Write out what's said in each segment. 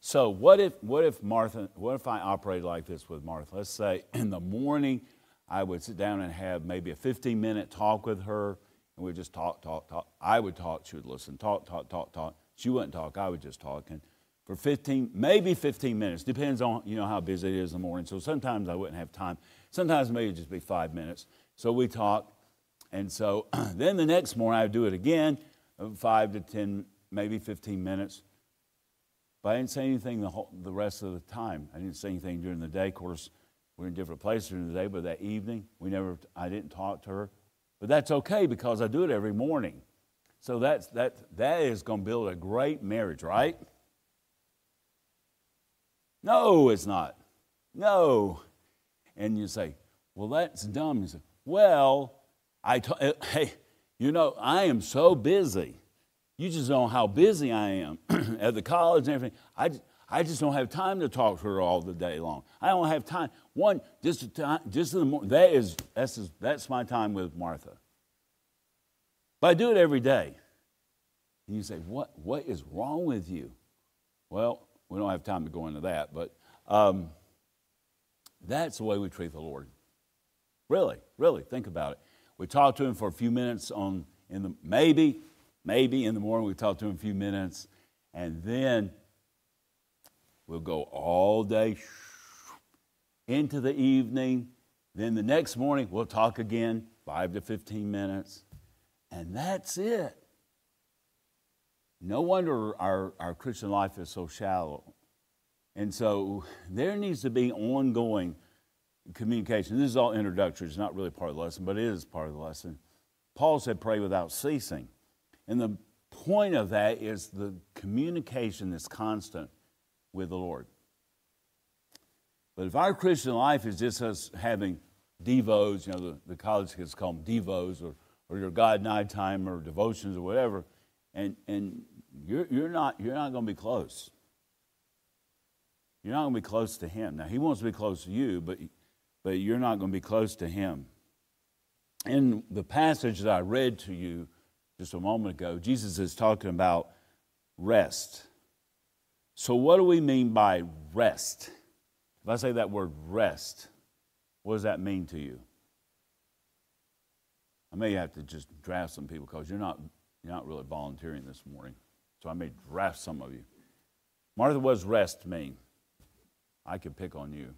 So what if I operated like this with Martha? Let's say in the morning I would sit down and have maybe a 15-minute talk with her, and we'd just talk. I would talk, she would listen, talk. She wouldn't talk, I would just talk. And for 15 minutes, depends on how busy it is in the morning. So sometimes I wouldn't have time. Sometimes maybe it'd just be 5 minutes. So we talk, and so then the next morning I would do it again, 5 to 10, maybe 15 minutes. But I didn't say anything the rest of the time. I didn't say anything during the day. Of course, we're in different places during the day, but that evening, I didn't talk to her. But that's okay because I do it every morning. So that is going to build a great marriage, right? No, it's not. No. And you say, well, that's dumb. You say, well, hey, I am so busy. You just know how busy I am at the college and everything. I just don't have time to talk to her all the day long. I don't have time. Just in the morning. That's my time with Martha. But I do it every day. And you say, what is wrong with you? Well, we don't have time to go into that, but that's the way we treat the Lord. Really, think about it. We talk to Him for a few minutes maybe in the morning we talk to Him a few minutes, and then we'll go all day into the evening. Then the next morning we'll talk again, 5 to 15 minutes, and that's it. No wonder our Christian life is so shallow. And so there needs to be ongoing communication. This is all introductory. It's not really part of the lesson, but it is part of the lesson. Paul said, pray without ceasing. And the point of that is the communication that's constant with the Lord. But if our Christian life is just us having devos, the college kids call them devos, or your God night time or devotions or whatever, and you're not going to be close. You're not going to be close to Him. Now, He wants to be close to you, but you're not going to be close to Him. In the passage that I read to you just a moment ago, Jesus is talking about rest. So what do we mean by rest? If I say that word rest, what does that mean to you? I may have to just draft some people because you're not really volunteering this morning. So I may draft some of you. Martha, what does rest mean? I could pick on you.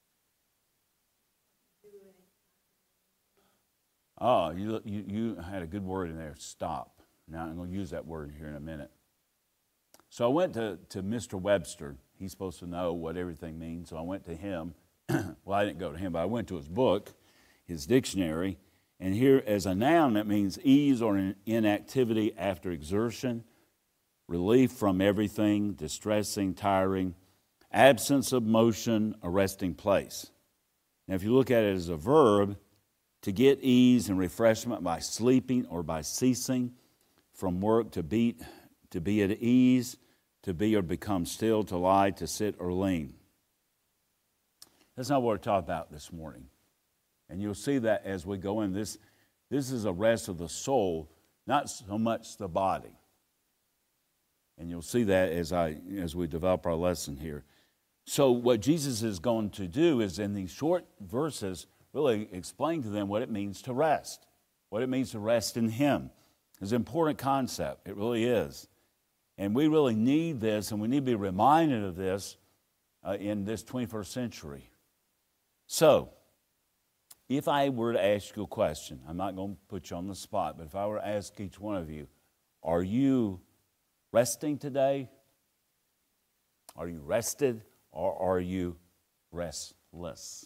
Oh, you had a good word in there, stop. Now I'm going to use that word here in a minute. So I went to Mr. Webster. He's supposed to know what everything means, so I went to him. Well, I didn't go to him, but I went to his book, his dictionary, and here as a noun that means ease or inactivity after exertion, relief from everything, distressing, tiring, absence of motion, a resting place. Now if you look at it as a verb, to get ease and refreshment by sleeping or by ceasing from work, to be at ease, to be or become still, to lie, to sit or lean. That's not what we're talking about this morning. And you'll see that as we go in. This is a rest of the soul, not so much the body. And you'll see that as we develop our lesson here. So what Jesus is going to do is in these short verses really explain to them what it means to rest, what it means to rest in Him. It's an important concept. It really is. And we really need this, and we need to be reminded of this in this 21st century. So, if I were to ask you a question, I'm not going to put you on the spot, but if I were to ask each one of you, are you resting today? Are you rested, or are you restless?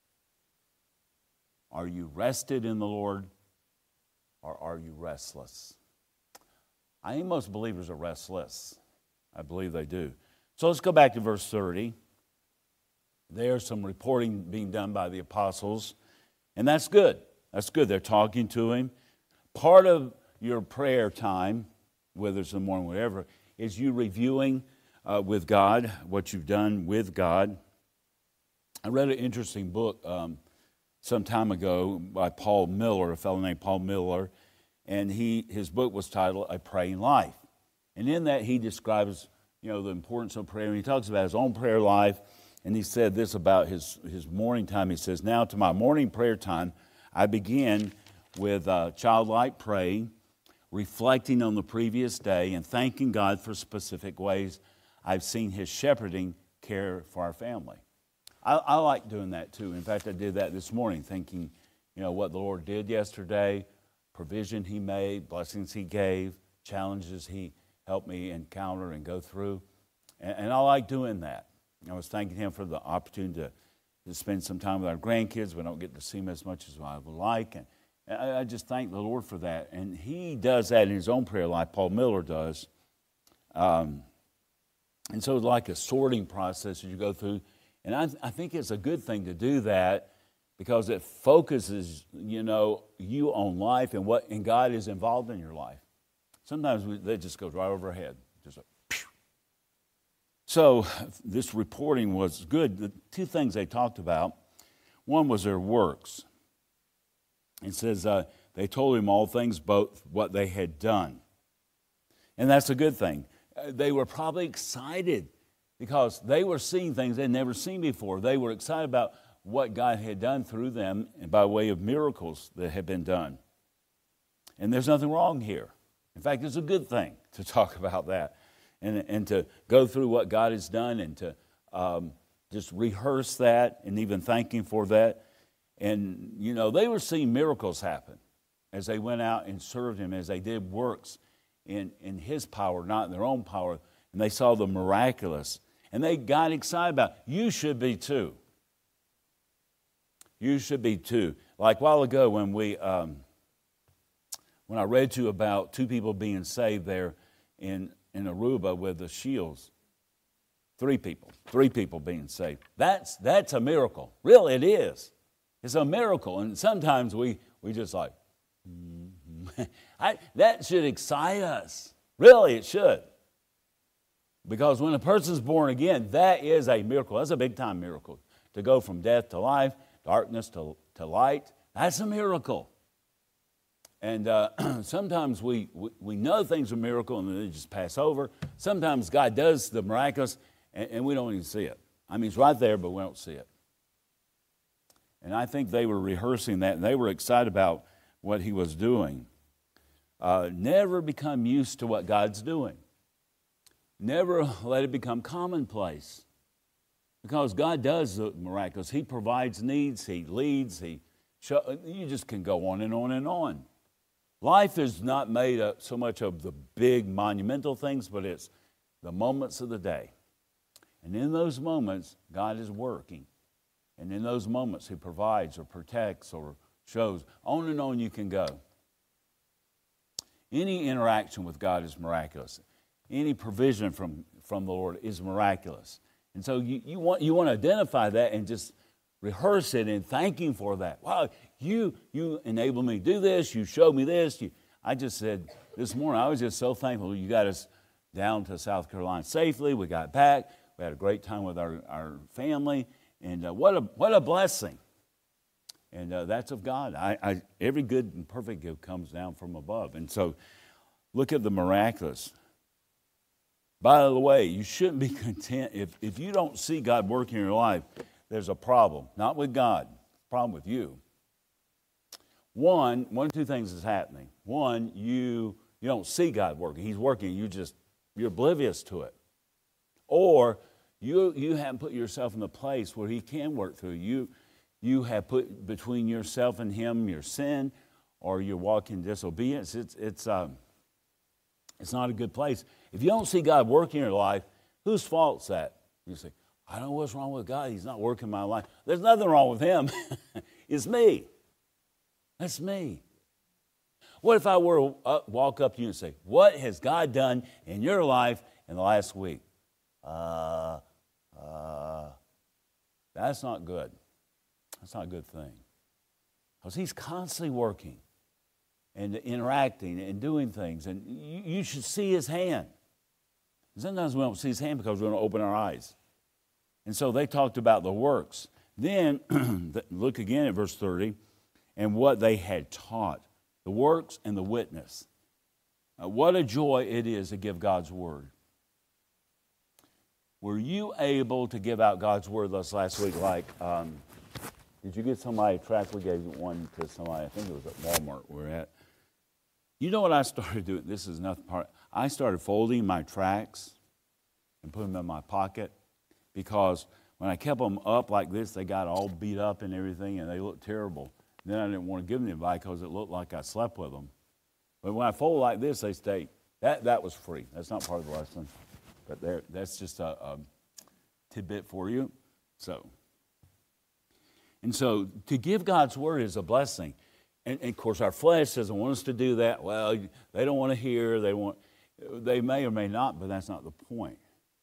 Are you rested in the Lord, or are you restless? I think most believers are restless. I believe they do. So let's go back to verse 30. There's some reporting being done by the apostles, and that's good. That's good. They're talking to Him. Part of your prayer time, whether it's in the morning or whatever, is you reviewing with God what you've done with God. I read an interesting book some time ago by Paul Miller, a fellow named Paul Miller, and his book was titled A Praying Life. And in that he describes the importance of prayer. And he talks about his own prayer life, and he said this about his morning time. He says, "Now to my morning prayer time, I begin with childlike praying, reflecting on the previous day, and thanking God for specific ways I've seen his shepherding care for our family." I like doing that too. In fact, I did that this morning, thinking, what the Lord did yesterday, provision he made, blessings he gave, challenges he helped me encounter and go through. And I like doing that. I was thanking him for the opportunity to spend some time with our grandkids. We don't get to see them as much as I would like. And I just thank the Lord for that. And he does that in his own prayer life, Paul Miller does. And so it's like a sorting process as you go through. And I think it's a good thing to do that because it focuses, you on life and God is involved in your life. Sometimes that just goes right over our head. Just like, pew. So this reporting was good. The two things they talked about, one was their works. It says they told him all things, both what they had done. And that's a good thing. They were probably excited because they were seeing things they'd never seen before. They were excited about what God had done through them and by way of miracles that had been done. And there's nothing wrong here. In fact, it's a good thing to talk about that and to go through what God has done and to just rehearse that and even thank him for that. And, they were seeing miracles happen as they went out and served him, as they did works in his power, not in their own power. And they saw the miraculous. And they got excited about it. You should be too. You should be too. Like a while ago when I read to you about two people being saved there in Aruba with the Shields. Three people being saved. That's a miracle. Really, it is. It's a miracle. And sometimes we just like, that should excite us. Really, it should. Because when a person's born again, that is a miracle. That's a big-time miracle. To go from death to life, darkness to light, that's a miracle. And sometimes we know things are a miracle and then they just pass over. Sometimes God does the miraculous and we don't even see it. I mean, it's right there, but we don't see it. And I think they were rehearsing that, and they were excited about what he was doing. Never become used to what God's doing. Never let it become commonplace. Because God does the miraculous. He provides needs. He leads. You just can go on and on and on. Life is not made up so much of the big monumental things, but it's the moments of the day. And in those moments, God is working. And in those moments, he provides or protects or shows. On and on you can go. Any interaction with God is miraculous. Any provision from the Lord is miraculous. And so you want to identify that and just rehearse it and thank him for that. Wow, you enabled me to do this. You showed me this. I just said this morning, I was just so thankful you got us down to South Carolina safely. We got back. We had a great time with our family. And what a blessing. And that's of God. Every good and perfect gift comes down from above. And so look at the miraculous. By the way, you shouldn't be content. If you don't see God working in your life, there's a problem. Not with God. It's a problem with you. One of two things is happening. One, you don't see God working. He's working. You're oblivious to it. Or you haven't put yourself in the place where he can work through you. You have put between yourself and him your sin, or you walk in disobedience. It's not a good place. If you don't see God working in your life, whose fault's that? You say, I don't know what's wrong with God. He's not working in my life. There's nothing wrong with him. It's me. That's me. What if I were to walk up to you and say, what has God done in your life in the last week? That's not good. That's not a good thing. Because he's constantly working and interacting and doing things. And you should see his hand. Sometimes we don't see his hand because we don't open our eyes. And so they talked about the works. Then, look again at verse 30, and what they had taught. The works and the witness. What a joy it is to give God's word. were you able to give out God's word this last week? Like, did you get somebody a tract? We gave one to somebody, I think it was at Walmart we're at. You know what I started doing? This is nothing part. I started folding my tracts and putting them in my pocket, because when I kept them up like this, they got all beat up and everything, and they looked terrible. Then I didn't want to give them to anybody because it looked like I slept with them. But when I fold like this, they stay. That was free. That's not part of the lesson. But that's just a tidbit for you. So to give God's word is a blessing. And of course, our flesh doesn't want us to do that. Well, they don't want to hear. They may or may not, but that's not the point.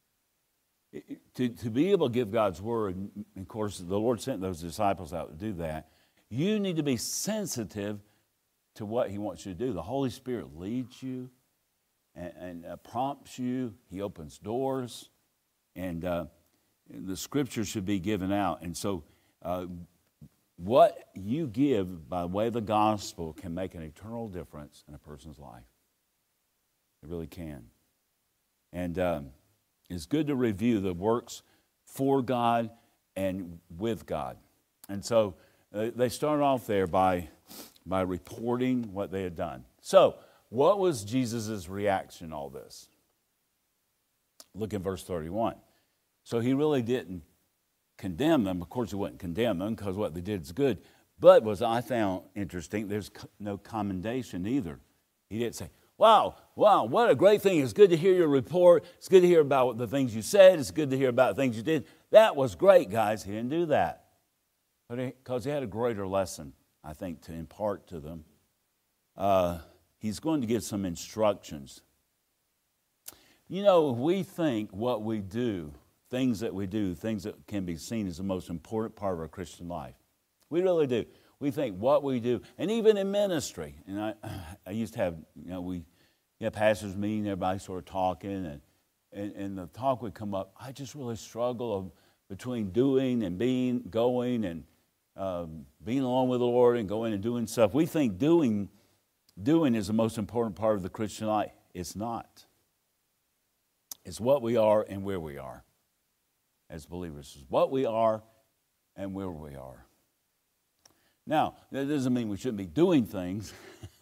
To be able to give God's word, and of course, the Lord sent those disciples out to do that. You need to be sensitive to what He wants you to do. The Holy Spirit leads you and prompts you. He opens doors, and the Scripture should be given out. And so what you give by way of the gospel can make an eternal difference in a person's life. It really can. And it's good to review the works for God and with God. And so they start off there by reporting what they had done. So, what was Jesus' reaction to all this? Look at verse 31. So he really didn't condemn them. Of course, he wouldn't condemn them because what they did is good. But what I found interesting, there's no commendation either. He didn't say, wow, what a great thing. It's good to hear your report. It's good to hear about the things you said. It's good to hear about the things you did. That was great, guys. He didn't do that. Because he had a greater lesson, I think, to impart to them. He's going to give some instructions. You know, we think what we do, things that we do, things that can be seen as the most important part of our Christian life. We really do. We think what we do, and even in ministry. And I used to have, we have pastors meeting, everybody sort of talking, and the talk would come up. I just really struggle between doing and being, going, and being along with the Lord and going and doing stuff. We think doing is the most important part of the Christian life. It's not. It's what we are and where we are as believers. It's what we are and where we are. Now, that doesn't mean we shouldn't be doing things,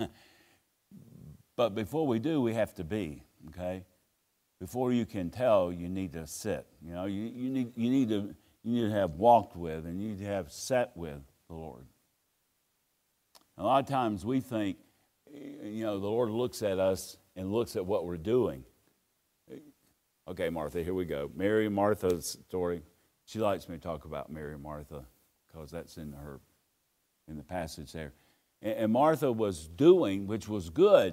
but before we do, we have to be, okay? Before you can tell, you need to sit. You need to have walked with, and you need to have sat with the Lord. A lot of times we think, the Lord looks at us and looks at what we're doing. Okay, Martha, here we go. Mary and Martha's story. She likes me to talk about Mary and Martha because that's in the passage there. And Martha was doing, which was good,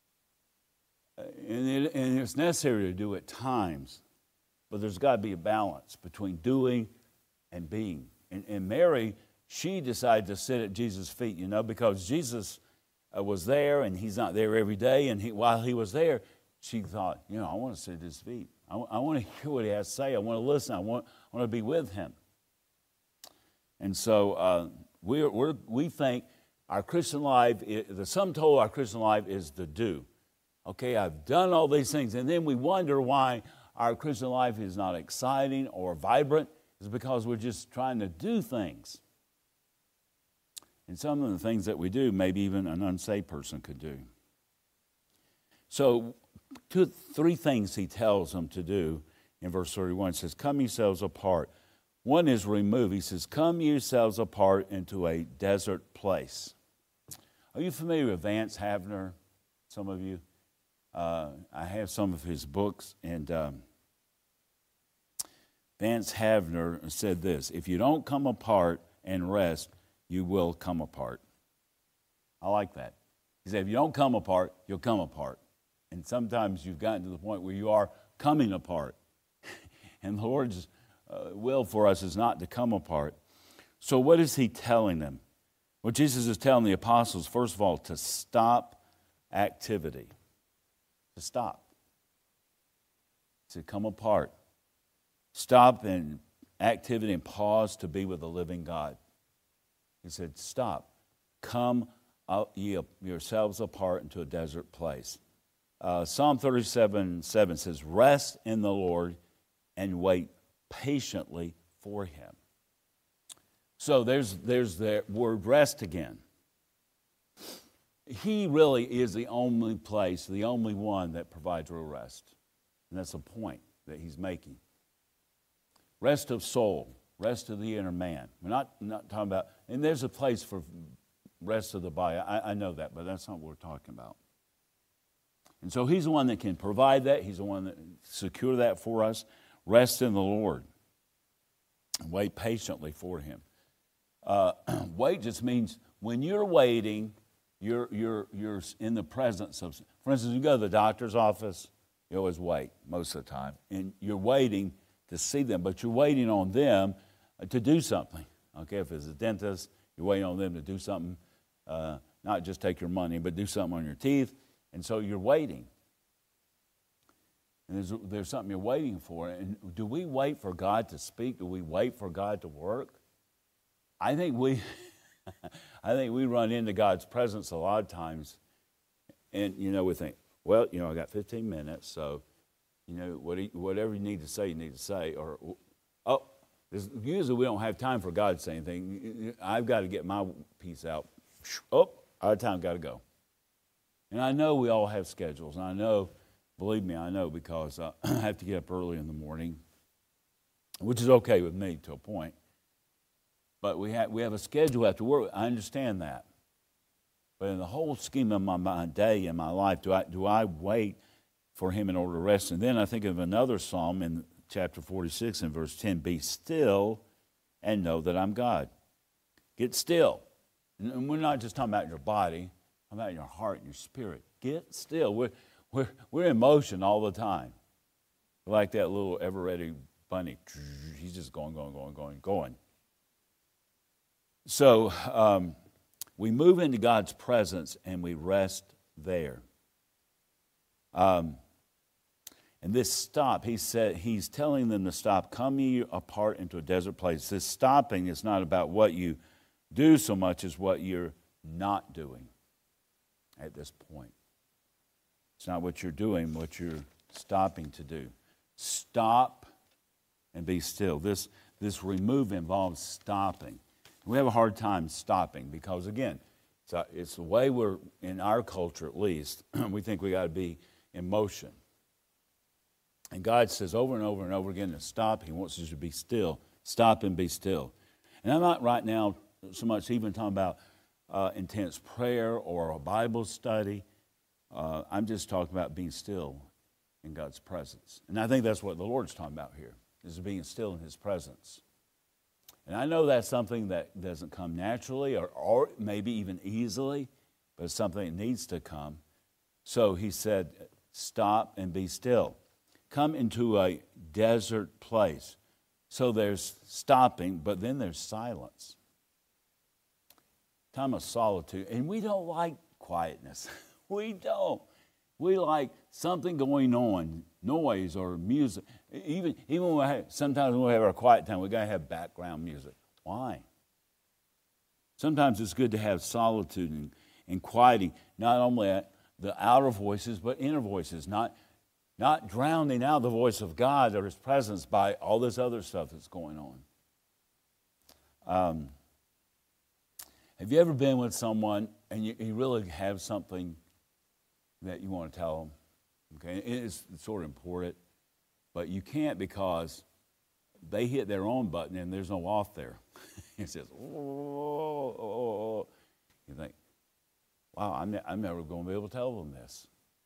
and it's necessary to do at times, but there's got to be a balance between doing and being. And Mary, she decided to sit at Jesus' feet, because Jesus was there, and he's not there every day, and while he was there, she thought, I want to sit at his feet. I want to hear what he has to say. I want to listen. I want to be with him. And so we think our Christian life, the sum total of our Christian life is the do. Okay, I've done all these things. And then we wonder why our Christian life is not exciting or vibrant. It's because we're just trying to do things. And some of the things that we do, maybe even an unsaved person could do. So 3 things he tells them to do in verse 31. It says, come yourselves apart. One is remove. He says, come yourselves apart into a desert place. Are you familiar with Vance Havner? Some of you? I have some of his books, and Vance Havner said this: if you don't come apart and rest, you will come apart. I like that. He said, if you don't come apart, you'll come apart. And sometimes you've gotten to the point where you are coming apart. And the Lord's will for us is not to come apart. So what is he telling them? Well, Jesus is telling the apostles, first of all, to stop activity. To stop. To come apart. Stop in activity and pause to be with the living God. He said, stop. Come yourselves apart into a desert place. Psalm 37:7 says, rest in the Lord and wait patiently for him. So there's the word rest again. He really is the only place, the only one that provides real rest. And that's the point that he's making. Rest of soul, rest of the inner man. We're not talking about, and there's a place for rest of the body. I know that, but that's not what we're talking about. And so he's the one that can provide that. He's the one that secure that for us. Rest in the Lord. And wait patiently for him. Wait just means when you're waiting, you're in the presence of, for instance, you go to the doctor's office, you always wait most of the time. And you're waiting to see them, but you're waiting on them to do something. Okay, if it's a dentist, you're waiting on them to do something, not just take your money, but do something on your teeth. And so you're waiting. And there's something you're waiting for. And do we wait for God to speak? Do we wait for God to work? I think we run into God's presence a lot of times. And, we think, well, I got 15 minutes, so, whatever you need to say, you need to say. Or, usually we don't have time for God to say anything. I've got to get my piece out. Oh, out of time, got to go. And I know we all have schedules, and I know, believe me, I know, because I have to get up early in the morning, which is okay with me to a point. But we have a schedule we have to work with. I understand that. But in the whole scheme of my day and my life, do I wait for him in order to rest? And then I think of another psalm in chapter 46 and verse 10, be still and know that I'm God. Get still. And we're not just talking about your body, about your heart and your spirit. Get still. We're in motion all the time. Like that little ever-ready bunny. He's just going. So we move into God's presence and we rest there. And this stop, he's telling them to stop. Come ye apart into a desert place. This stopping is not about what you do so much as what you're not doing at this point. It's not what you're doing, what you're stopping to do. Stop and be still. This remove involves stopping. We have a hard time stopping because, again, it's the way we're, in our culture at least, we think we got to be in motion. And God says over and over and over again to stop. He wants us to be still. Stop and be still. And I'm not right now so much even talking about intense prayer or a Bible study. I'm just talking about being still in God's presence. And I think that's what the Lord's talking about here, is being still in his presence. And I know that's something that doesn't come naturally or maybe even easily, but it's something that needs to come. So he said, stop and be still. Come into a desert place. So there's stopping, but then there's silence. Time of solitude. And we don't like quietness. We don't. We like something going on, noise or music. Even when sometimes when we have our quiet time, we got to have background music. Why? Sometimes it's good to have solitude and quieting, not only the outer voices, but inner voices, not drowning out the voice of God or his presence by all this other stuff that's going on. Have you ever been with someone and you really have something that you want to tell them? Okay, it's sort of important, but you can't because they hit their own button and there's no off there. It says, oh. You think, wow, I'm never going to be able to tell them this.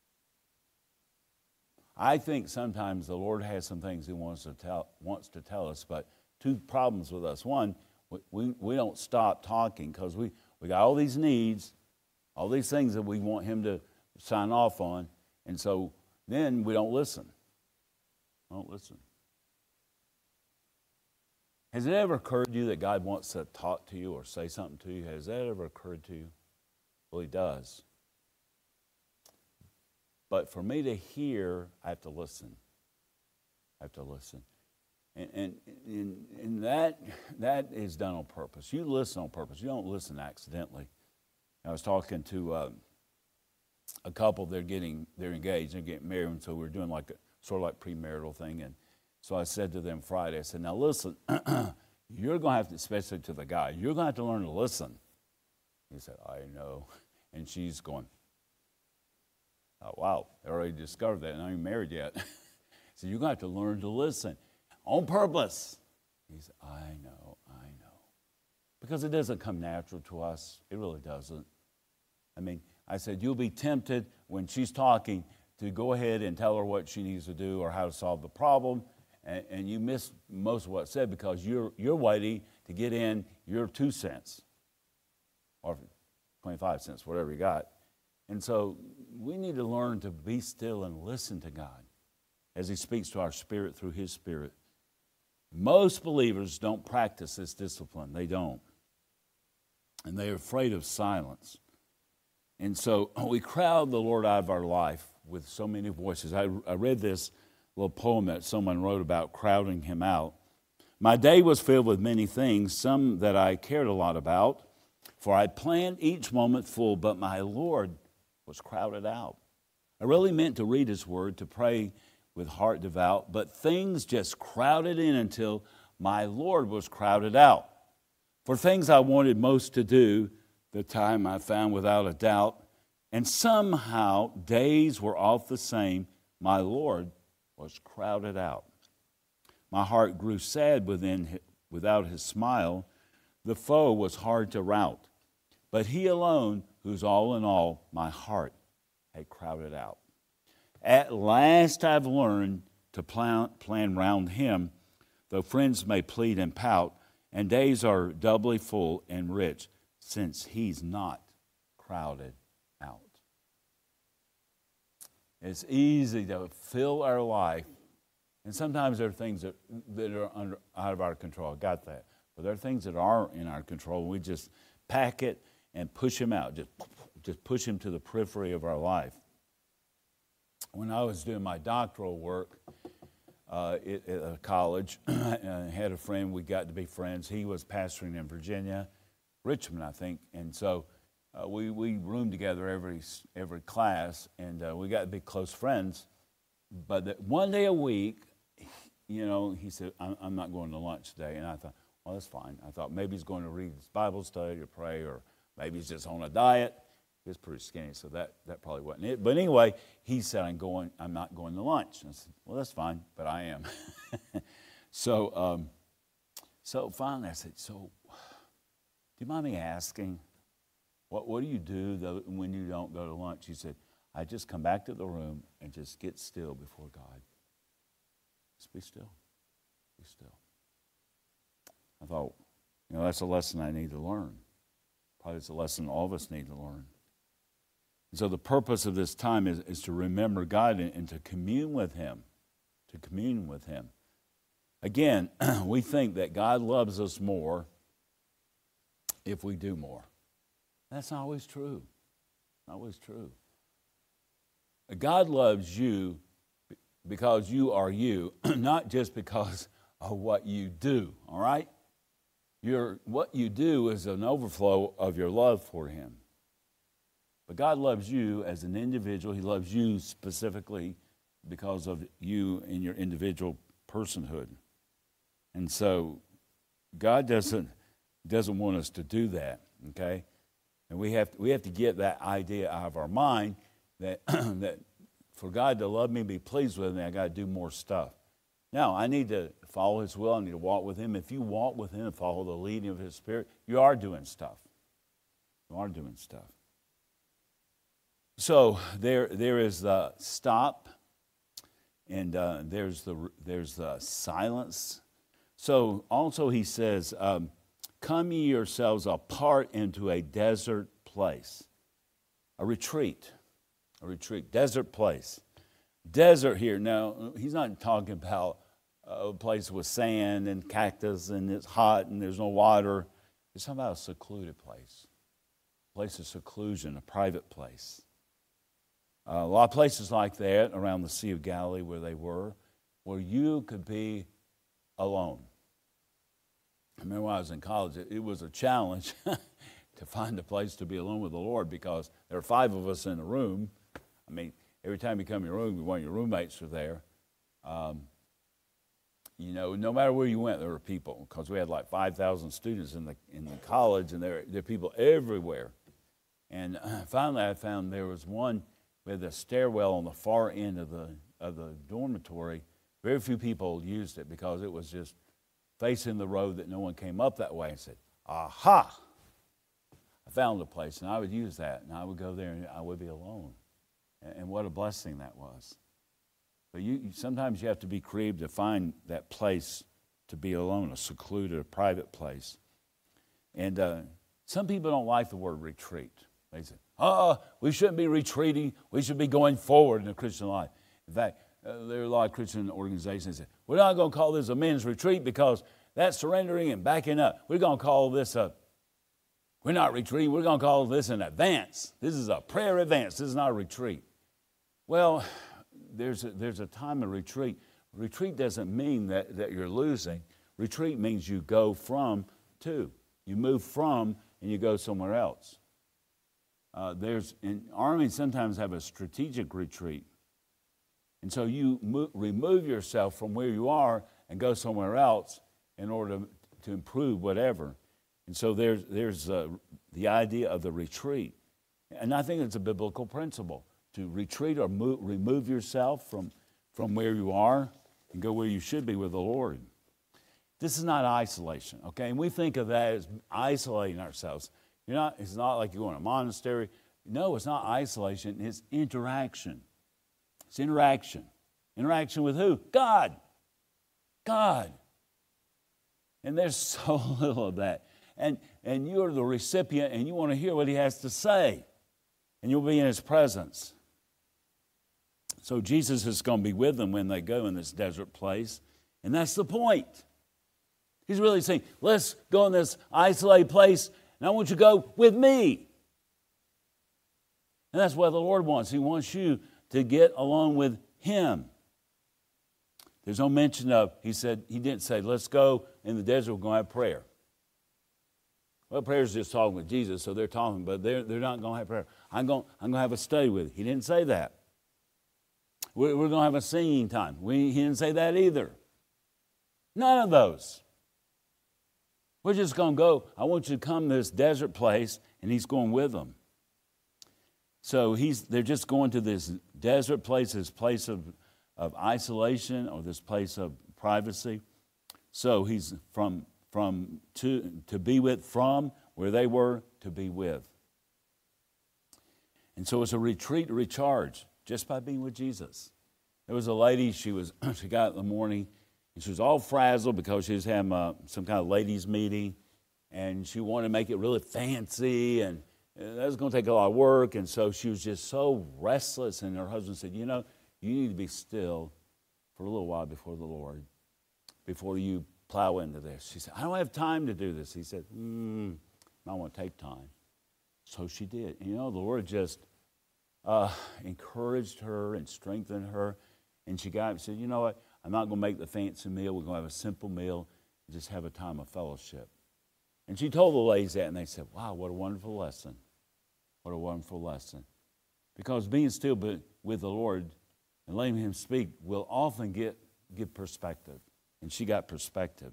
I think sometimes the Lord has some things he wants to tell us, but two problems with us. One, we don't stop talking because we got all these needs, all these things that we want him to sign off on, and so then we don't listen. Has it ever occurred to you that God wants to talk to you or say something to you? Has that ever occurred to you? Well, he does. But for me to hear, I have to listen. And that is done on purpose. You listen on purpose. You don't listen accidentally. I was talking to a couple. They're engaged. They're getting married, and so we're doing sort of like premarital thing. So I said to them Friday, I said, now listen, you're going to have to, especially to the guy, you're going to have to learn to listen. He said, I know. And she's going, oh, wow, I already discovered that, and I'm not even married yet. So you're going to have to learn to listen on purpose. He said, I know. Because it doesn't come natural to us. It really doesn't. I mean, I said, you'll be tempted when she's talking to go ahead and tell her what she needs to do or how to solve the problem, and you miss most of what's said because you're waiting to get in your 2 cents or 25 cents, whatever you got. And so we need to learn to be still and listen to God as He speaks to our spirit through His Spirit. Most believers don't practice this discipline. They don't. And they're afraid of silence. And so we crowd the Lord out of our life with so many voices. I read this little poem that someone wrote about crowding Him out. My day was filled with many things, some that I cared a lot about, for I planned each moment full, but my Lord was crowded out. I really meant to read His Word, to pray with heart devout, but things just crowded in until my Lord was crowded out. For things I wanted most to do, the time I found without a doubt, and somehow days were off the same, my Lord was crowded out. My heart grew sad without His smile. The foe was hard to rout, but He alone, who's all in all, my heart had crowded out. At last I've learned to plan round Him, though friends may plead and pout, and days are doubly full and rich, since He's not crowded out. It's easy to fill our life, and sometimes there are things that are out of our control. I got that. But there are things that are in our control. We just pack it and push Him out, just push Him to the periphery of our life. When I was doing my doctoral work at a college, I had a friend, we got to be friends. He was pastoring in Virginia, Richmond, I think, and so we roomed together every class, and we got to be close friends. But one day a week, he said, I'm not going to lunch today. And I thought, well, that's fine. I thought maybe he's going to read his Bible study or pray, or maybe he's just on a diet. He was pretty skinny, so that probably wasn't it. But anyway, he said, I'm not going to lunch. And I said, well, that's fine, but I am. So finally I said, so do you mind me asking, what do you do when you don't go to lunch? He said, I just come back to the room and just get still before God. Just be still. Be still. I thought, that's a lesson I need to learn. Probably it's a lesson all of us need to learn. And so the purpose of this time is to remember God and to commune with Him. To commune with Him. Again, we think that God loves us more if we do more. That's not always true. Not always true. God loves you because you are you, not just because of what you do, all right? What you do is an overflow of your love for Him. But God loves you as an individual. He loves you specifically because of you and your individual personhood. And so God doesn't want us to do that, okay? And we have to get that idea out of our mind that that for God to love me, be pleased with me, I got to do more stuff. Now, I need to follow His will. I need to walk with Him. If you walk with Him and follow the leading of His Spirit, you are doing stuff. You are doing stuff. So there is the stop, and there's the silence. So also He says, come ye yourselves apart into a desert place, a retreat, desert place. Desert here, now, He's not talking about a place with sand and cactus and it's hot and there's no water. He's talking about a secluded place, a place of seclusion, a private place. A lot of places like that around the Sea of Galilee where they were, where you could be alone. I remember when I was in college, it was a challenge to find a place to be alone with the Lord because there are 5 of us in the room. I mean, every time you come in your room, one of your roommates are there. no matter where you went, there were people, because we had like 5,000 students in the college, and there are people everywhere. And finally, I found there was one with a stairwell on the far end of the dormitory. Very few people used it because it was just facing the road that no one came up that way. And said, "Aha! I found a place," and I would use that, and I would go there, and I would be alone. And what a blessing that was. But sometimes you have to be creative to find that place to be alone, a secluded, a private place. And some people don't like the word retreat. They say, we shouldn't be retreating. We should be going forward in the Christian life. In fact, there are a lot of Christian organizations that say, we're not going to call this a men's retreat because that's surrendering and backing up. We're going to call this we're not retreating. We're going to call this an advance. This is a prayer advance. This is not a retreat. Well, there's a time of retreat. Retreat doesn't mean that you're losing. Retreat means you go from to. You move from and you go somewhere else. Armies sometimes have a strategic retreat. And so you remove yourself from where you are and go somewhere else in order to improve whatever. And so there's the idea of the retreat. And I think it's a biblical principle. To retreat or remove yourself from where you are and go where you should be with the Lord. This is not isolation, okay? And we think of that as isolating ourselves. It's not like you're going to a monastery. No, it's not isolation. It's interaction. It's interaction. Interaction with who? God. God. And there's so little of that. And you're the recipient, and you want to hear what he has to say. And you'll be in his presence. So Jesus is going to be with them when they go in this desert place. And that's the point. He's really saying, let's go in this isolated place, and I want you to go with me. And that's what the Lord wants. He wants you to get along with him. There's no mention of, he didn't say, let's go in the desert, we're going to have prayer. Well, prayer is just talking with Jesus, so they're talking, but they're not going to have prayer. I'm going to have a study with you. He didn't say that. We're going to have a singing time. He didn't say that either. None of those. We're just going to go. I want you to come to this desert place, and he's going with them. So they're just going to this desert place, this place of isolation, or this place of privacy. So he's to be with, from where they were to be with. And so it's a retreat, a recharge, just by being with Jesus. There was a lady, she got in the morning, and she was all frazzled because she was having some kind of ladies' meeting, and she wanted to make it really fancy, and that was going to take a lot of work, and so she was just so restless, and her husband said, you need to be still for a little while before the Lord, before you plow into this. She said, I don't have time to do this. He said, I want to take time. So she did. And the Lord just encouraged her and strengthened her. And she got up and said, you know what? I'm not going to make the fancy meal. We're going to have a simple meal and just have a time of fellowship. And she told the ladies that, and they said, wow, what a wonderful lesson. What a wonderful lesson. Because being still with the Lord and letting him speak will often give perspective. And she got perspective.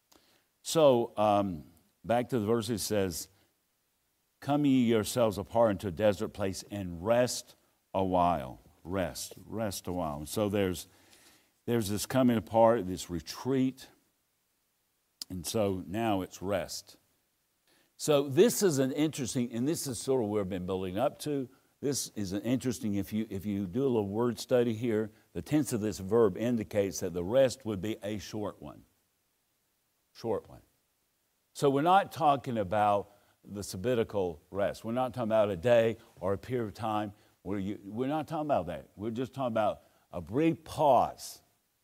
So back to the verse, it says, come ye yourselves apart into a desert place and rest a while. Rest a while. And so there's this coming apart, this retreat. And so now it's rest. So this is an interesting, and this is sort of where I've been building up to. This is an interesting, if you do a little word study here, the tense of this verb indicates that the rest would be a short one. Short one. So we're not talking about the sabbatical rest. We're not talking about a day or a period of time. We're not talking about that. We're just talking about a brief pause.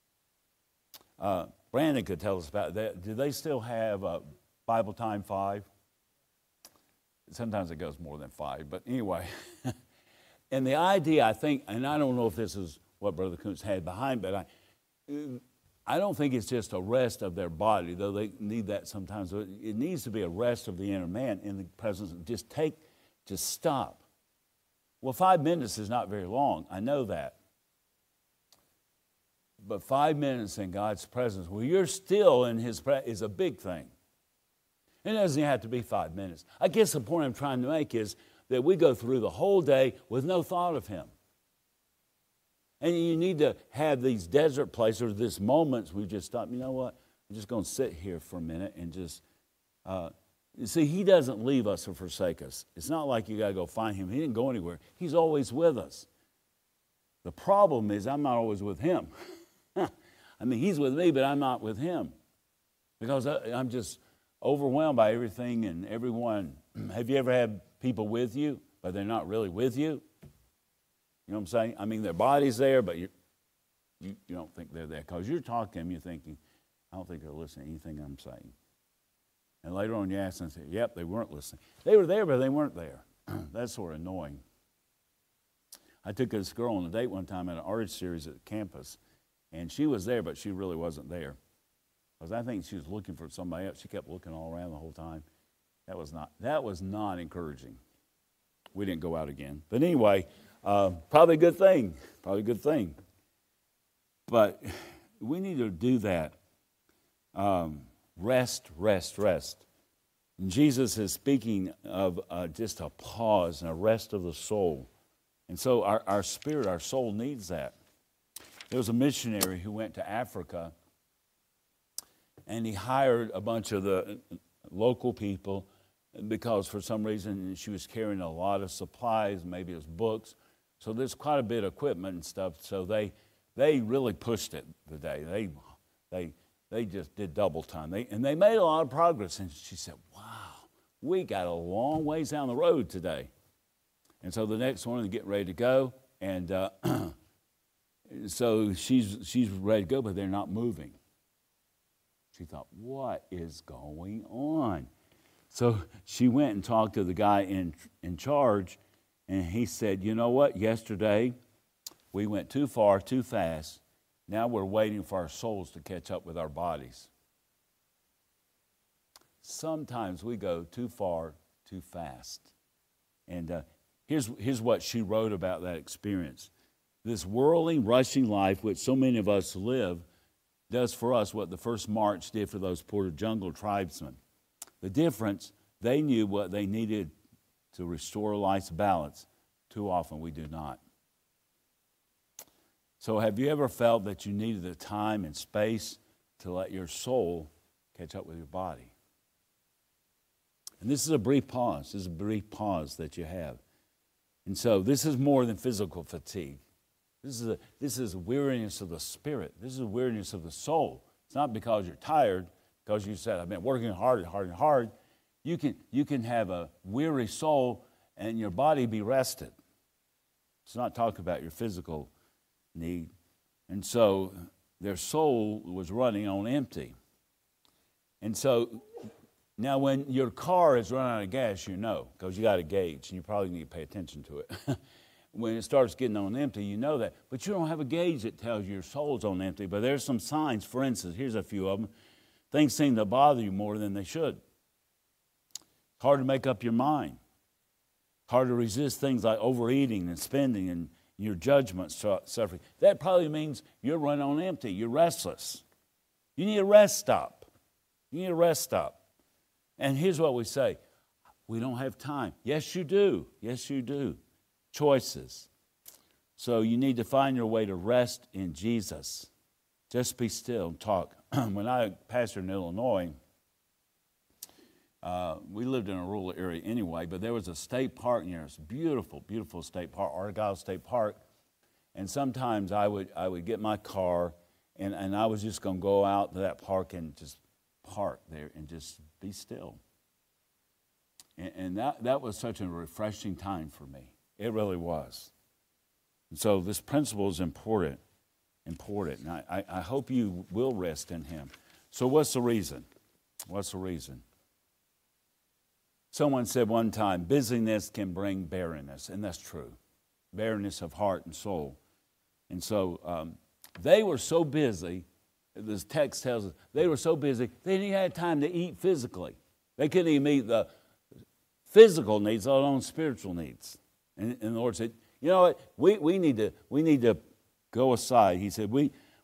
Brandon could tell us about that. Do they still have Bible Time 5? Sometimes it goes more than 5, but anyway. And the idea, I think, and I don't know if this is what Brother Kuntz had behind, but I don't think it's just a rest of their body, though they need that sometimes. It needs to be a rest of the inner man in the presence of just stop. Well, 5 minutes is not very long. I know that. But 5 minutes in God's presence, where you're still in His presence, is a big thing. It doesn't have to be 5 minutes. I guess the point I'm trying to make is that we go through the whole day with no thought of Him. And you need to have these desert places, or these moments we just stop, you know what, I'm just going to sit here for a minute and just, you see, He doesn't leave us or forsake us. It's not like you got to go find Him. He didn't go anywhere. He's always with us. The problem is I'm not always with Him. I mean, He's with me, but I'm not with Him. Because I'm just overwhelmed by everything and everyone. Have you ever had people with you, but they're not really with you? You know what I'm saying? I mean, their body's there, but you don't think they're there. Because you're talking to them, you're thinking, I don't think they're listening to anything I'm saying. And later on you ask them and say, yep, they weren't listening. They were there, but they weren't there. That's sort of annoying. I took this girl on a date one time at an art series at campus, and she was there, but she really wasn't there. Because I think she was looking for somebody else. She kept looking all around the whole time. That was not encouraging. We didn't go out again. But anyway, probably a good thing. Probably a good thing. But we need to do that. Rest, rest, rest. And Jesus is speaking of just a pause and a rest of the soul. And so our spirit, our soul needs that. There was a missionary who went to Africa, and he hired a bunch of the local people because for some reason she was carrying a lot of supplies, maybe it was books. So there's quite a bit of equipment and stuff. So they really pushed it today. They just did double time. They made a lot of progress. And she said, wow, we got a long ways down the road today. And so the next one, they're getting ready to go. And so she's ready to go, but they're not moving. She thought, what is going on? So she went and talked to the guy in charge, and he said, you know what? Yesterday, we went too far, too fast. Now we're waiting for our souls to catch up with our bodies. Sometimes we go too far, too fast. And here's what she wrote about that experience. This whirling, rushing life, which so many of us live, does for us what the first march did for those poor jungle tribesmen. The difference, they knew what they needed to restore life's balance. Too often we do not. So have you ever felt that you needed the time and space to let your soul catch up with your body? And this is a brief pause. This is a brief pause that you have. And so this is more than physical fatigue. This is weariness of the spirit. This is a weariness of the soul. It's not because you're tired, because you said, I've been working hard and hard and hard. You can have a weary soul and your body be rested. It's not talking about your physical need. And so their soul was running on empty. And so now when your car is running out of gas, you know, because you got a gauge, and you probably need to pay attention to it. When it starts getting on empty, you know that. But you don't have a gauge that tells you your soul's on empty. But there's some signs. For instance, here's a few of them. Things seem to bother you more than they should. Hard to make up your mind. Hard to resist things like overeating and spending and your judgment suffering. That probably means you're running on empty. You're restless. You need a rest stop. You need a rest stop. And here's what we say. We don't have time. Yes, you do. Yes, you do. Choices. So you need to find your way to rest in Jesus. Just be still and talk. When I pastored in Illinois, we lived in a rural area anyway, but there was a state park near us, beautiful, beautiful state park, Argyle State Park. And sometimes I would get my car, and I was just going to go out to that park and just park there and just be still. And that was such a refreshing time for me. It really was. And so this principle is important. And I hope you will rest in Him. So what's the reason? What's the reason? Someone said one time, busyness can bring barrenness, and that's true. Barrenness of heart and soul. And so they were so busy, this text tells us, they were so busy, they didn't even have time to eat physically. They couldn't even meet the physical needs, let alone spiritual needs. And the Lord said, you know what, we need to go aside. He said, we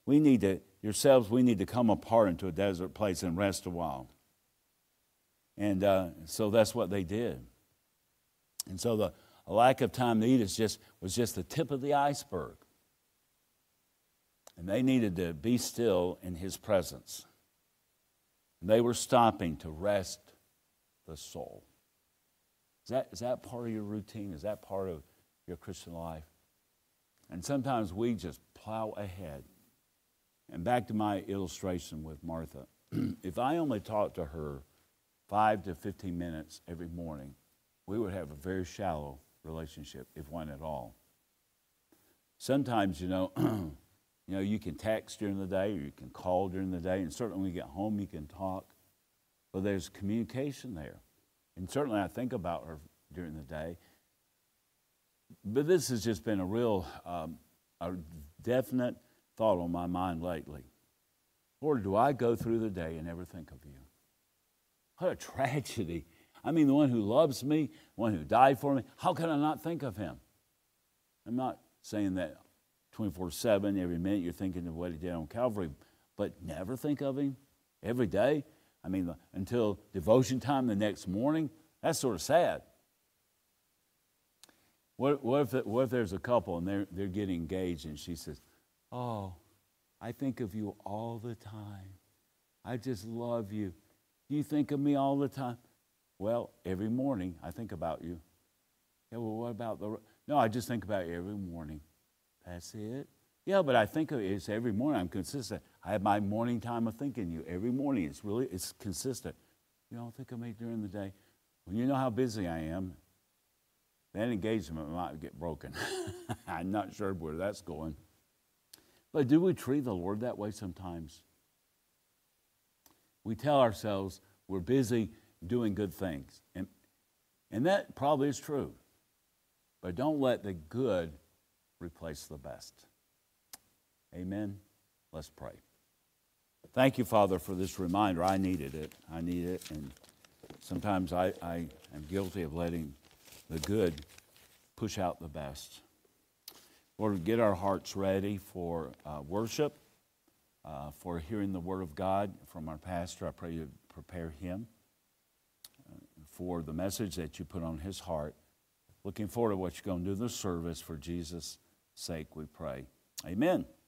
we need to come apart into a desert place and rest a while. And so that's what they did. And so the lack of time to eat was just the tip of the iceberg. And they needed to be still in his presence. And they were stopping to rest the soul. Is that part of your routine? Is that part of your Christian life? And sometimes we just plow ahead. And back to my illustration with Martha. If I only talked to her 5 to 15 minutes every morning, we would have a very shallow relationship, if one at all. Sometimes, you can text during the day, or you can call during the day, and certainly when you get home, you can talk. But there's communication there. And certainly I think about her during the day. But this has just been a definite thought on my mind lately. Lord, do I go through the day and never think of you? What a tragedy. I mean, the one who loves me, the one who died for me, how can I not think of him? I'm not saying that 24/7, every minute you're thinking of what he did on Calvary, but never think of him every day. I mean, until devotion time the next morning, that's sort of sad. What if there's a couple and they're getting engaged and she says, "Oh, I think of you all the time. I just love you. Do you think of me all the time?" Well, every morning I think about you. Yeah, well, what about No, I just think about you every morning. That's it? Yeah, but I think of it every morning. I'm consistent. I have my morning time of thinking you every morning. It's consistent. You don't think of me during the day. When you know how busy I am, that engagement might get broken. I'm not sure where that's going. But do we treat the Lord that way sometimes? We tell ourselves we're busy doing good things. And that probably is true. But don't let the good replace the best. Amen. Let's pray. Thank you, Father, for this reminder. I needed it. And sometimes I am guilty of letting the good push out the best. Lord, get our hearts ready for worship, for hearing the Word of God from our pastor. I pray you prepare him for the message that you put on his heart. Looking forward to what you're going to do in the service. For Jesus' sake, we pray. Amen.